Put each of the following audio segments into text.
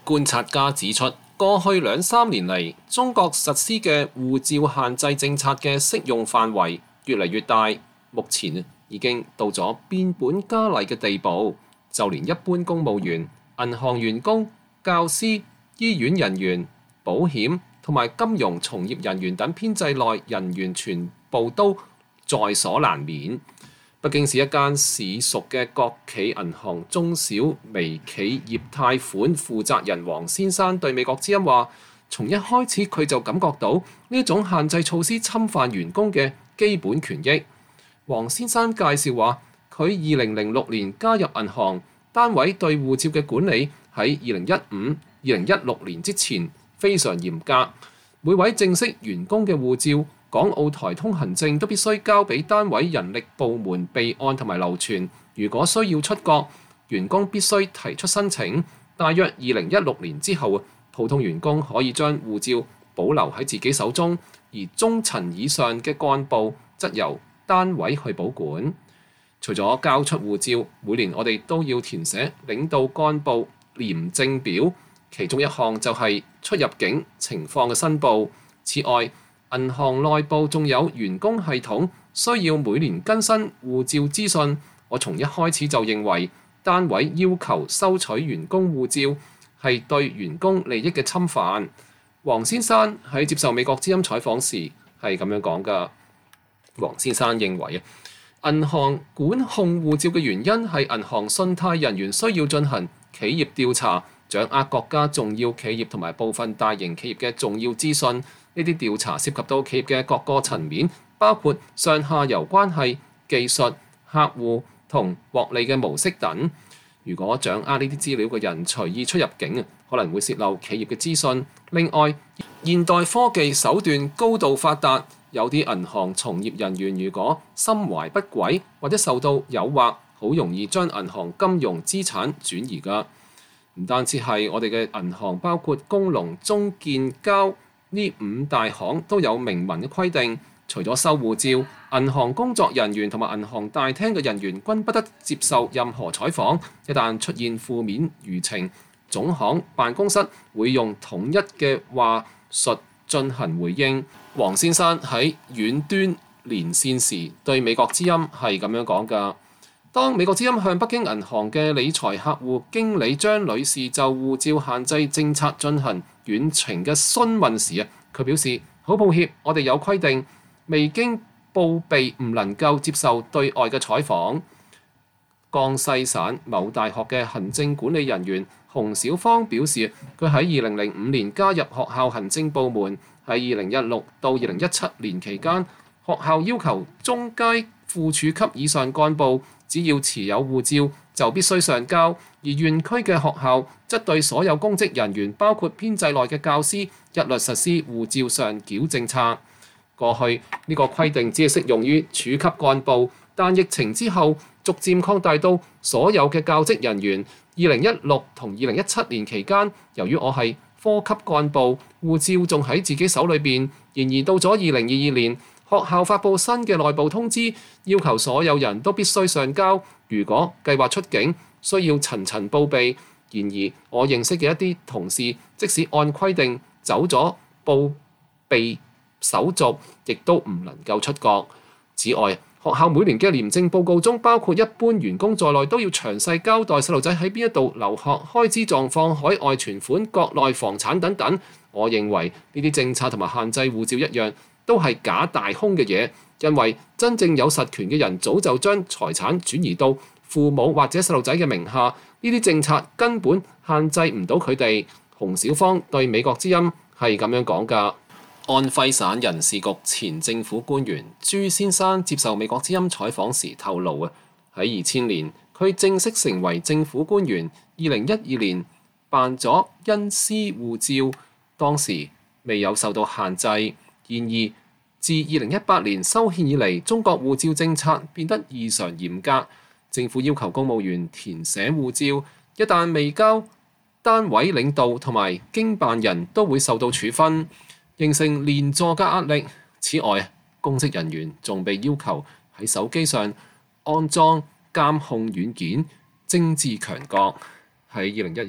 觀察家指出，過去2-3年嚟，中國實施嘅護照限制政策嘅適用範圍越嚟越大，目前已經到咗變本加厲嘅地步，就連一般公務員、銀行員工、教師、醫院人員、保險同埋金融從業人員等編制內人員全部都在所難免。北京市一間市屬嘅國企銀行中小微企業貸款負責人黃先生對美國之音話：從一開始佢就感覺到呢種限制措施侵犯員工嘅基本權益。黃先生介紹話，佢2006年加入銀行，單位對護照嘅管理喺2015、2016年之前非常嚴格，每位正式員工嘅護照、港澳台通行證都必須交俾單位人力部門備案同埋留存。如果需要出國，員工必須提出申請。大約2016年之後，普通員工可以將護照保留喺自己手中，而中層以上嘅幹部則由單位去保管。除咗交出護照，每年我哋都要填寫領導幹部廉政表，其中一項就係出入境情況嘅申報。此外，銀行內部仲有員工系統，需要每年更新護照資訊。我從一開始就認為，單位要求收取員工護照係對員工利益嘅侵犯。黃先生喺接受美國之音採訪時係咁樣講㗎。黃先生認為銀行管控護照嘅原因係銀行信貸人員需要進行企業調查，掌握國家重要企業同埋部分大型企業嘅重要資訊。呢啲調查涉及到企業嘅各個層面，包括上下游關係、技術、客戶同獲利嘅模式等。如果掌握呢啲資料嘅人隨意出入境，可能會泄漏企業嘅資訊。另外，現代科技手段高度發達，有啲銀行從業人員如果心懷不軌或者受到誘惑，好容易將銀行金融資產轉移㗎。唔單止係我哋嘅銀行，包括工農、中建交呢5大行都有明文嘅規定，除咗收護照，銀行工作人員同埋銀行大廳嘅人員均不得接受任何採訪。一旦出現負面輿情，總行辦公室會用統一嘅話術進行回應。黃先生喺遠端連線時對美國之音係咁樣講㗎。當美國之音向北京銀行嘅理財客戶經理張女士就護照限制政策進行遠程嘅詢問時，佢表示好抱歉，我哋有規定，未經報備唔能夠接受對外嘅採訪。江西省某大學嘅行政管理人員洪小芳表示，佢喺2005年加入學校行政部門，喺2016到2017年期間，學校要求中階副處級以上幹部只要持有護照就必須上交，而縣區嘅學校則對所有公職人員，包括編制內嘅教師，一律實施護照上繳政策。過去呢個規定只係適用於處級幹部，但疫情之後逐漸擴大到所有嘅教職人員。2016同2017年期間，由於我係科級幹部，護照仲喺自己手裏邊。然而到咗2022年，學校發布新嘅內部通知，要求所有人都必須上交。如果計劃出境，需要層層報備。然而我認識嘅一啲同事，即使按規定走咗報備手續，亦都唔能夠出國。此外，學校每年嘅廉政報告中，包括一般員工在內，都要詳細交代細路仔喺邊一度留學、開支狀況、海外存款、國內房產等等。我認為呢啲政策同埋限制護照一樣，都係假大空嘅嘢，因為真正有實權嘅人早就將財產轉移到父母或者細路仔嘅名下，呢啲政策根本限制唔到佢哋。洪小芳對美國之音係咁樣講㗎。安徽省人事局前政府官員朱先生接受美國之音採訪時透露喺2000年佢正式成為政府官員，2012年辦咗恩施護照，當時未有受到限制。然而自2018年修憲以嚟，中國護照政策變得異常嚴格，政府要求公務員填寫護照，一旦未交，單位領導同埋經辦人都會受到處分，形成連坐嘅壓力。此外，公職人員仲被要求喺手機上安裝監控軟件，政治強國。喺2012年，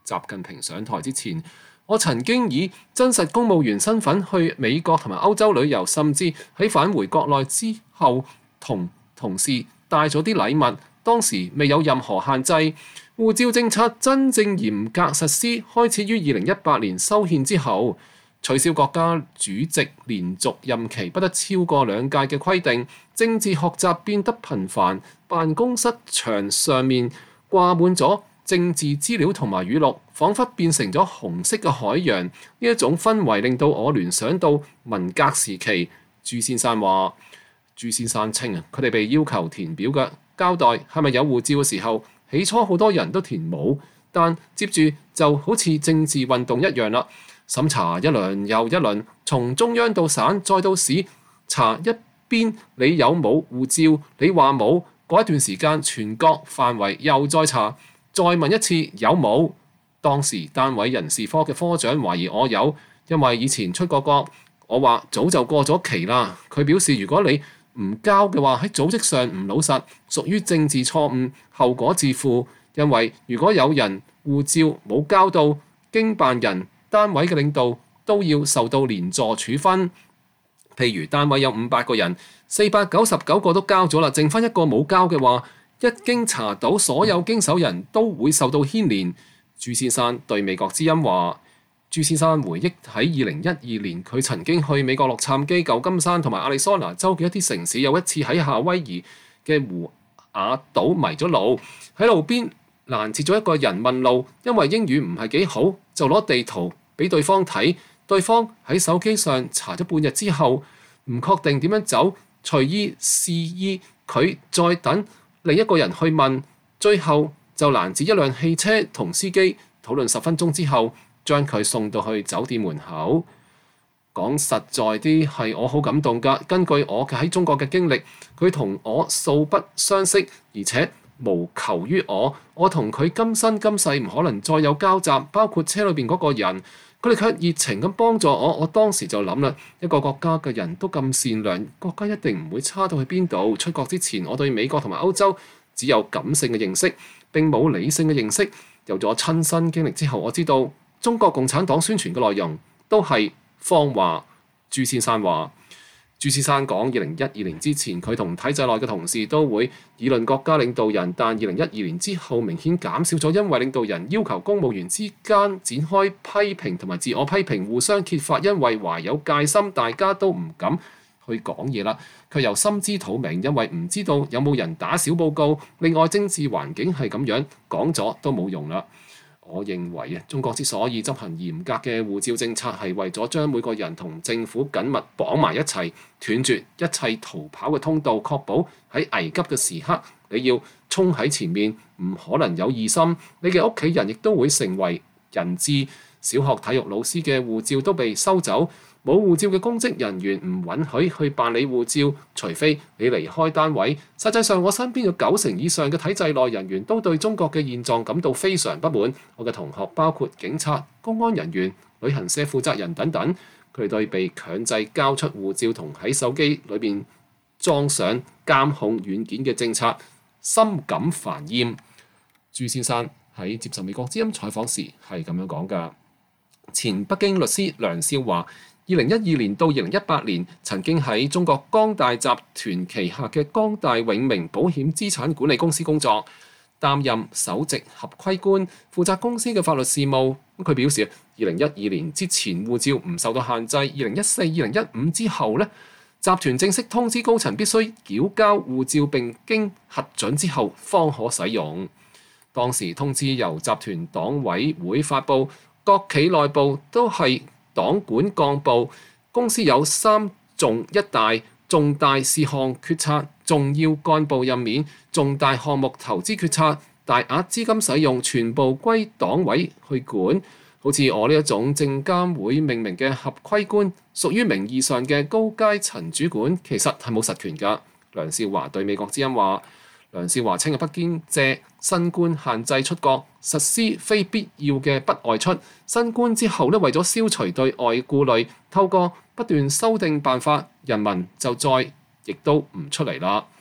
習近平上台之前，我曾經以真實公務員身份去美國同埋歐洲旅遊，甚至喺返回國內之後同同事帶咗啲禮物。當時未有任何限制。護照政策真正嚴格實施，開始於2018年修憲之後，取消國家主席連續任期不得超過2屆嘅規定，政治學習變得頻繁，辦公室牆上面掛滿咗政治資料同埋語錄，彷彿變成咗紅色嘅海洋。呢一種氛圍令到我聯想到文革時期。朱先生話：朱先生稱啊，佢哋被要求填表嘅交代係咪有護照嘅時候，起初好多人都填冇，但接住就好似政治運動一樣啦。審查一輪又一輪，從中央到省再到市，查一邊你有冇護照，你話冇，嗰一段時間全國範圍又再查，再問一次有冇。當時單位人事科嘅科長懷疑我有，因為以前出過國。我話早就過咗期啦。佢表示如果你唔交嘅話，喺組織上唔老實，屬於政治錯誤，後果自負。因為如果有人護照冇交到，經辦人單位嘅領導都要受到連坐處分。譬如單位有500個人，499個都交咗啦，剩翻1個冇交嘅話，一經查到，所有經手人都會受到牽連。朱先生對美國之音話。朱先生回憶喺2012年，佢曾經去美國洛杉磯、舊金山同埋亞利桑那州嘅一啲城市，有一次喺夏威夷嘅胡瓦島迷咗路，喺路邊攔截咗一個人問路，因為英語唔係幾好，就攞地圖俾對方睇，對方喺手機上查咗半日之後，唔確定點樣走，隨意示意佢再等另一個人去問，最後就攔截一輛汽車同司機討論10分鐘之後，將佢送到去酒店門口。講實在啲，係我好感動㗎。根據我喺中國嘅經歷，佢同我素不相識，而且無求於我。我同佢今生今世唔可能再有交集，包括車裏邊嗰個人，佢哋卻熱情咁幫助我。我當時就諗啦，一個國家嘅人都咁善良，國家一定唔會差到去邊度。出國之前，我對美國同埋歐洲只有感性嘅認識，並冇理性嘅認識。有咗親身經歷之後，我知道中國共產黨宣傳嘅內容都係謊話。朱先生話，朱先生講2012年之前，佢同體制內嘅同事都會議論國家領導人，但2012年之後明顯減少咗，因為領導人要求公務員之間展開批評同埋自我批評，互相揭發，因為懷有戒心，大家都唔敢去講嘢啦，卻又心知肚明，因為唔知道有冇人打小報告。另外政治環境係咁樣，講咗都冇用啦。我認為啊，中國之所以執行嚴格嘅護照政策，係為咗將每個人同政府緊密綁埋一齊，斷絕一切逃跑嘅通道，確保喺危急嘅時刻，你要衝喺前面，唔可能有異心。你嘅屋企人亦都會成為人質。小學體育老師嘅護照都被收走，冇護照嘅公職人員唔允許去辦理護照，除非你離開單位。實際上，我身邊有90%以上嘅體制內人員都對中國嘅現狀感到非常不滿。我嘅同學包括警察、公安人員、旅行社負責人等等，佢哋對被強制交出護照同喺手機裏邊裝上監控軟件嘅政策深感煩厭。朱先生喺接受美國之音採訪時係咁樣講㗎。前北京律師梁少華2012年到2018年曾經喺中國光大集團旗下嘅光大永明保險資產管理公司工作，擔任首席合規官，負責公司嘅法律事務。佢表示，2012年之前護照唔受到限制，2014、2015之後呢，集團正式通知高層必須繳交護照並經核准之後方可使用。當時通知由集團黨委會發布。國企內部都係黨管幹部，公司有3重1大，重大事項決策、重要幹部任免、重大項目投資決策、大額資金使用全部歸黨委去管。好似我呢一種證監會命名嘅合規官，屬於名義上嘅高階層主管，其實係冇實權㗎。梁少華對美國之音話。梁少華稱，北京借新冠限制出國，實施非必要嘅不外出。新冠之後咧，為咗消除對外顧慮，透過不斷修訂辦法，人民就再亦都唔出嚟啦。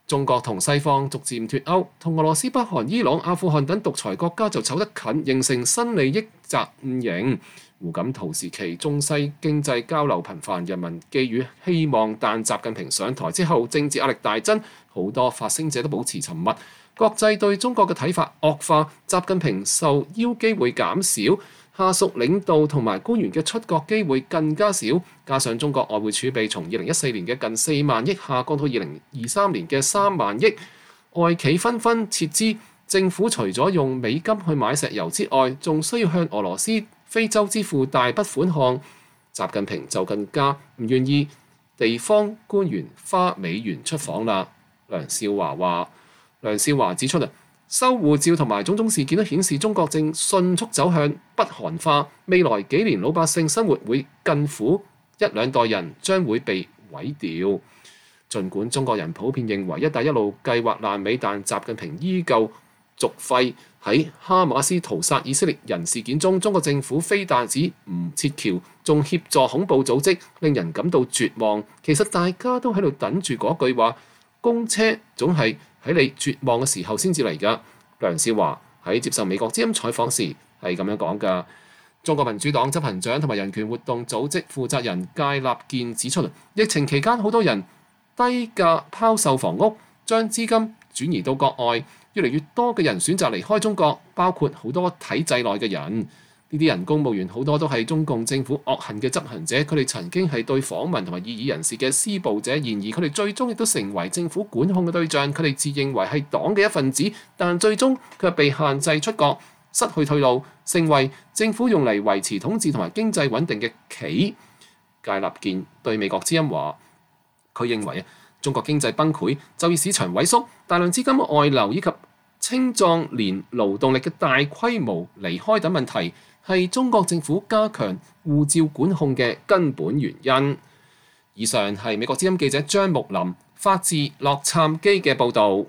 中國同西方逐漸脫鈎，同俄羅斯、北韓、伊朗、阿富汗等獨裁國家就走得近，形成新利益陣營。胡錦濤時期，中西經濟交流頻繁，人民寄予希望，但習近平上台之後，政治壓力大增，好多發聲者都保持沉默，國際對中國嘅睇法惡化，習近平受邀機會減少，下屬領導同埋官員嘅出國機會更加少，加上中國外匯儲備從2014年嘅近4萬億下降到2023年嘅3萬億，外企紛紛撤資，政府除咗用美金去買石油之外，仲需要向俄羅斯、非洲支付大筆款項，習近平就更加唔願意地方官員花美元出訪啦。梁少華指出收護照同埋種種事件都顯示中國正迅速走向北韓化，未來幾年老百姓生活會更苦，1、2代人將會被毀掉。儘管中國人普遍認為一帶一路計劃爛尾，但習近平依舊續費。喺哈馬斯屠殺以色列人事件中，中國政府非但止唔撤僑，仲協助恐怖組織，令人感到絕望。其實大家都喺度等住嗰句話，公車總係喺你絕望嘅時候先至嚟㗎。梁少華喺接受美國之音採訪時係咁樣講㗎。中國民主黨執行長同埋人權活動組織負責人介立健指出，疫情期間好多人低價拋售房屋，將資金轉移到國外，越嚟越多嘅人選擇離開中國，包括好多體制內嘅人。呢啲人公務員好多都係中共政府惡行嘅執行者，佢哋曾經係對訪民同埋異議人士嘅施暴者，然而佢哋最終亦都成為政府管控嘅對象。佢哋自認為係黨嘅一份子，但最終卻被限制出國，失去退路，成為政府用嚟維持統治同埋經濟穩定嘅棋。介立健對美國之音話，佢認為中國經濟崩潰、就業市場萎縮、大量資金外流以及青壯年勞動力嘅大規模離開等問題，係中國政府加強護照管控嘅根本原因。以上係美國之音記者張木林發自洛杉磯嘅報導。